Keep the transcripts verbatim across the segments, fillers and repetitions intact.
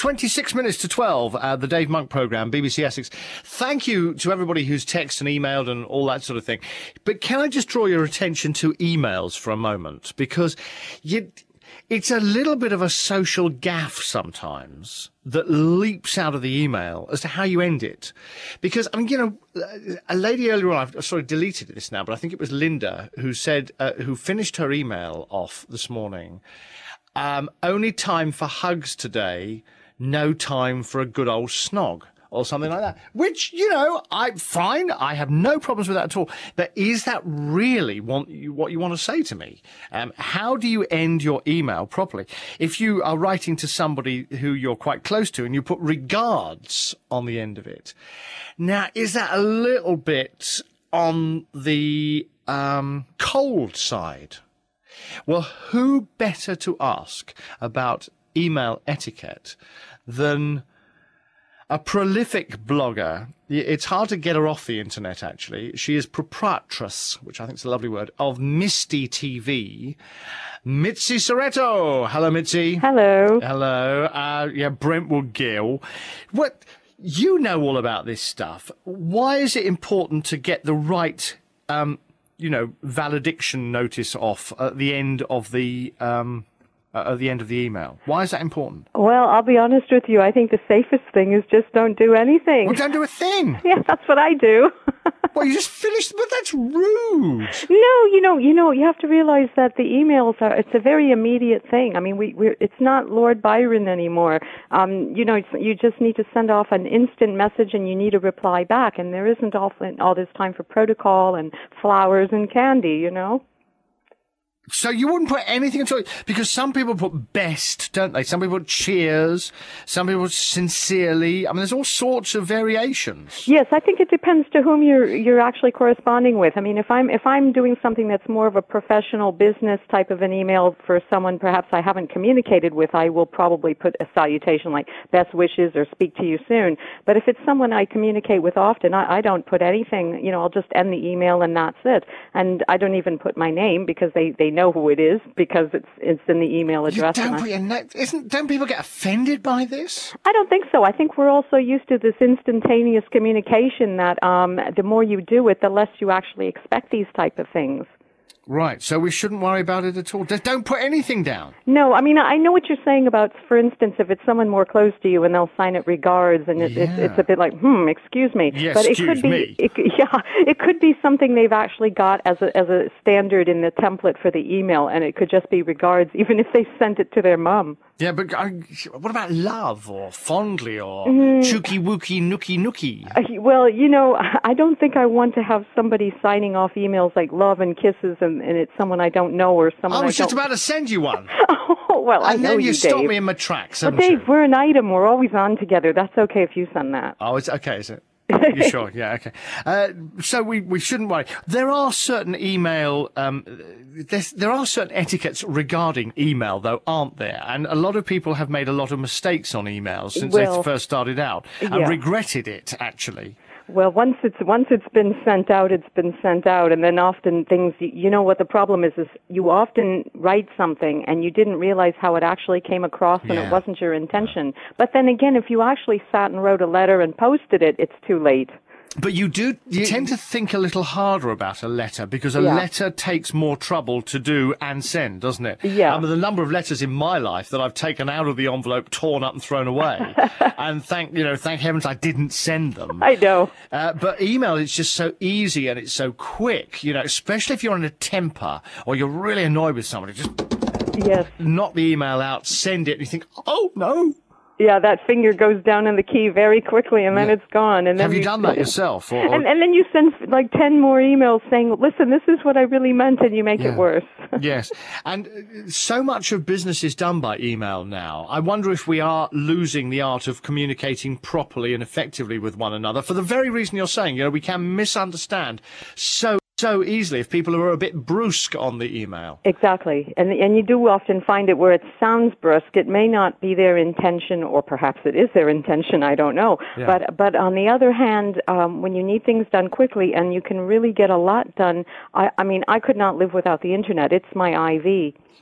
twenty-six minutes to twelve, uh, the Dave Monk programme, B B C Essex. Thank you to everybody who's texted and emailed and all that sort of thing. But can I just draw your attention to emails for a moment? Because you, it's a little bit of a social gaffe sometimes that leaps out of the email as to how you end it. Because, I mean, you know, a lady earlier on, I've sort of deleted this now, but I think it was Linda who said, uh, who finished her email off this morning, um, only time for hugs today, no time for a good old snog. Or something like that, which, you know, I'm fine. I have no problems with that at all. But is that really want you, what you want to say to me? Um, how do you end your email properly? If you are writing to somebody who you're quite close to and you put regards on the end of it. Now, is that a little bit on the um, cold side? Well, who better to ask about email etiquette than a prolific blogger? It's hard to get her off the internet, actually. She is proprietress, which I think is a lovely word, of Misty T V, Mitzi Soretto. Hello, Mitzi. Hello. Hello. Uh, yeah, Brentwood Gill. What, you know all about this stuff. Why is it important to get the right, um, you know, valediction notice off at the end of the, um, Uh, at the end of the email? Why is that important? Well, I'll be honest with you. I think the safest thing is just don't do anything. Well, don't do a thing. Yeah, that's what I do. Well, you just finished, but that's rude. No, you know, you know, you have to realize that the emails are, it's a very immediate thing. I mean, we, we're, it's not Lord Byron anymore. Um, you know, it's, you just need to send off an instant message and you need a reply back. And there isn't often all this time for protocol and flowers and candy, you know? So you wouldn't put anything at all, because some people put best, don't they? Some people put cheers, some people sincerely. I mean, there's all sorts of variations. Yes, I think it depends to whom you're you're actually corresponding with. I mean, if I'm if I'm doing something that's more of a professional business type of an email for someone perhaps I haven't communicated with, I will probably put a salutation like best wishes or speak to you soon. But if it's someone I communicate with often, I, I don't put anything. You know, I'll just end the email and that's it. And I don't even put my name because they they know who it is because it's it's in the email address. You don't put your name, isn't, don't people get offended by this? I don't think so. I think we're also used to this instantaneous communication that um, the more you do it, the less you actually expect these type of things. Right, so we shouldn't worry about it at all. Just don't put anything down. No, I mean, I know what you're saying about, for instance, if it's someone more close to you and they'll sign it regards, and it, yeah. it's, it's a bit like, hmm, excuse me. Yes, but it excuse could be, me. It, yeah, it could be something they've actually got as a as a standard in the template for the email, and it could just be regards, even if they sent it to their mum. Yeah, but uh, what about love or fondly or mm. chooky wooky nookie nookie? Uh, well, you know, I don't think I want to have somebody signing off emails like love and kisses, and, and it's someone I don't know or someone I, I was don't... just about to send you one. Oh, well, I and know then you, you Dave. stopped me in my tracks, haven't Well, Dave, you? we're an item. We're always on together. That's okay if you send that. Oh, it's okay, is it? You sure? Yeah, okay. Uh, so we, we shouldn't worry. There are certain email, um, there's, there are certain etiquettes regarding email, though, aren't there? And a lot of people have made a lot of mistakes on emails since well, they first started out and yeah. regretted it, actually. Well, once it's once it's been sent out, it's been sent out, and then often things. You know what the problem is? Is you often write something and you didn't realize how it actually came across, and Yeah. it wasn't your intention. But then again, if you actually sat and wrote a letter and posted it, it's too late. But you do you tend to think a little harder about a letter because a Yeah. letter takes more trouble to do and send, doesn't it? Yeah. I mean, the number of letters in my life that I've taken out of the envelope, torn up and thrown away, and thank you know, thank heavens I didn't send them. I know. Uh, but email is just so easy and it's so quick, you know, especially if you're in a temper or you're really annoyed with somebody. Just Yes. knock the email out, send it, and you think, oh no. Yeah, that finger goes down in the key very quickly, and then Yeah. it's gone. And then Have you done that yourself? Or, or... And, and then you send like ten more emails saying, "Listen, this is what I really meant," and you make Yeah. it worse. Yes, and uh, so much of business is done by email now. I wonder if we are losing the art of communicating properly and effectively with one another for the very reason you're saying. You know, we can misunderstand so. so easily if people are a bit brusque on the email. Exactly. And and you do often find it where it sounds brusque. It may not be their intention, or perhaps it is their intention, I don't know. Yeah. But but on the other hand, um, when you need things done quickly and you can really get a lot done, I, I mean, I could not live without the Internet. It's my I V.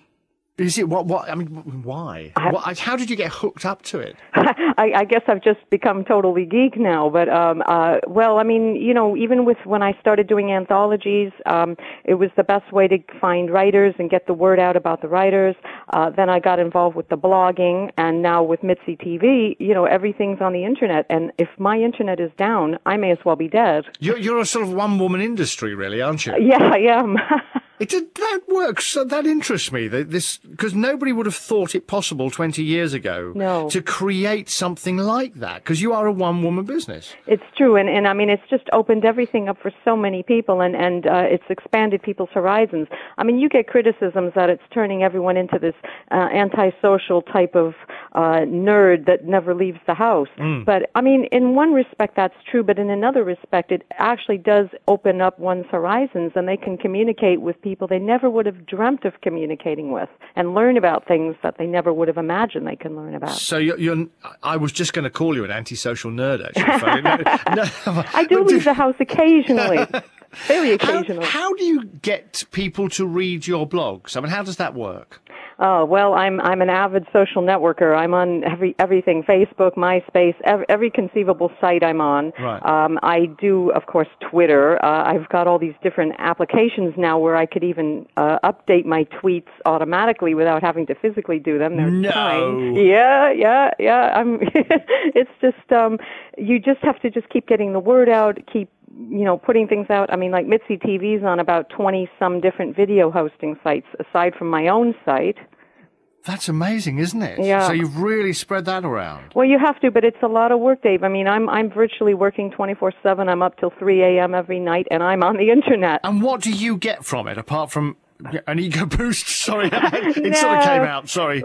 Is it what? What? I mean, why? I, what, how did you get hooked up to it? I, I guess I've just become totally geek now. But um, uh, well, I mean, you know, even with when I started doing anthologies, um, it was the best way to find writers and get the word out about the writers. Uh, then I got involved with the blogging, and now with Mitzi T V, you know, everything's on the internet. And if my internet is down, I may as well be dead. You're, you're a sort of one-woman industry, really, aren't you? Yeah, I am. It did, that works. So that interests me. This because nobody would have thought it possible twenty years ago no. to create something like that. Because you are a one-woman business. It's true, and and I mean it's just opened everything up for so many people, and and uh, it's expanded people's horizons. I mean, you get criticisms that it's turning everyone into this uh, antisocial type of uh, nerd that never leaves the house. Mm. But I mean, in one respect that's true, but in another respect, it actually does open up one's horizons, and they can communicate with people. People they never would have dreamt of communicating with, and learn about things that they never would have imagined they can learn about. So you're, you're I was just going to call you an antisocial nerd, actually. no, no, I do leave the house occasionally, very occasionally. How, how do you get people to read your blogs? I mean, how does that work? Oh, well, I'm I'm an avid social networker. I'm on every everything, Facebook, MySpace, every, every conceivable site I'm on. Right. Um, I do, of course, Twitter. Uh, I've got all these different applications now where I could even uh, update my tweets automatically without having to physically do them. They're no. Fine. Yeah, yeah, yeah. I'm. It's just um, you just have to just keep getting the word out, keep you know, putting things out. I mean, like Mitzi T V's on about twenty some different video hosting sites aside from my own site. That's amazing, isn't it? Yeah. So you've really spread that around. Well, you have to, but it's a lot of work, Dave. I mean, I'm I'm virtually working twenty-four seven. I'm up till three a.m. every night, and I'm on the internet. And what do you get from it, apart from an ego boost? Sorry, it no. sort of came out. Sorry.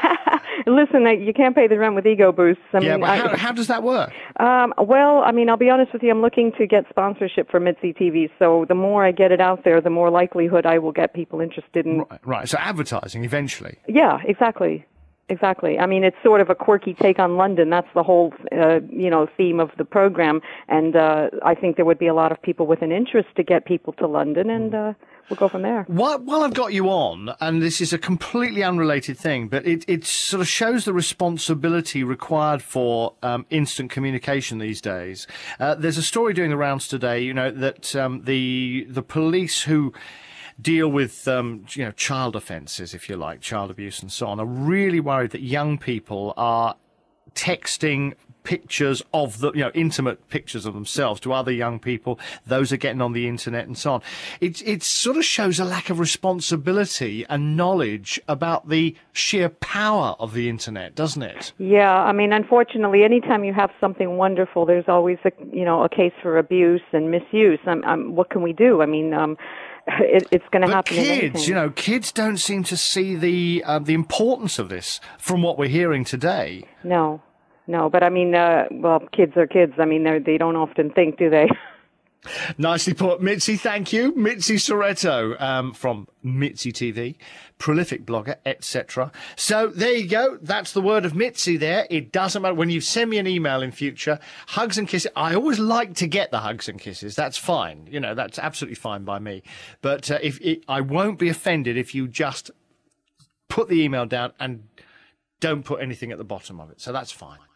Listen, you can't pay the rent with ego boosts. I yeah, mean, but how, I, how does that work? Um, well, I mean, I'll be honest with you. I'm looking to get sponsorship for Mitzi T V. So the more I get it out there, the more likelihood I will get people interested in. Right. right. So advertising eventually. Yeah, exactly. Exactly. I mean, it's sort of a quirky take on London. That's the whole, uh, you know, theme of the program. And uh, I think there would be a lot of people with an interest to get people to London, and uh, we'll go from there. While, while I've got you on, and this is a completely unrelated thing, but it, it sort of shows the responsibility required for um, instant communication these days. Uh, there's a story doing the rounds today, you know, that um, the the police who deal with, um, you know, child offences, if you like, child abuse and so on, are really worried that young people are texting pictures of the, you know, intimate pictures of themselves to other young people. Those are getting on the internet and so on. It, it sort of shows a lack of responsibility and knowledge about the sheer power of the internet, doesn't it? Yeah, I mean, unfortunately, anytime you have something wonderful, there's always a, you know, a case for abuse and misuse. Um, um, what can we do? I mean, um, It, it's going to happen. But kids, in anything. you know, kids don't seem to see the uh, the importance of this from what we're hearing today. No, no. But I mean, uh, well, kids are kids. I mean, they they don't often think, do they? Nicely put, Mitzi. Thank you, Mitzi Soretto um, from Mitzi T V, prolific blogger, et cetera. So there you go. That's the word of Mitzi. There. It doesn't matter when you send me an email in future. Hugs and kisses. I always like to get the hugs and kisses. That's fine. You know, that's absolutely fine by me. But uh, if it, I won't be offended if you just put the email down and don't put anything at the bottom of it. So that's fine.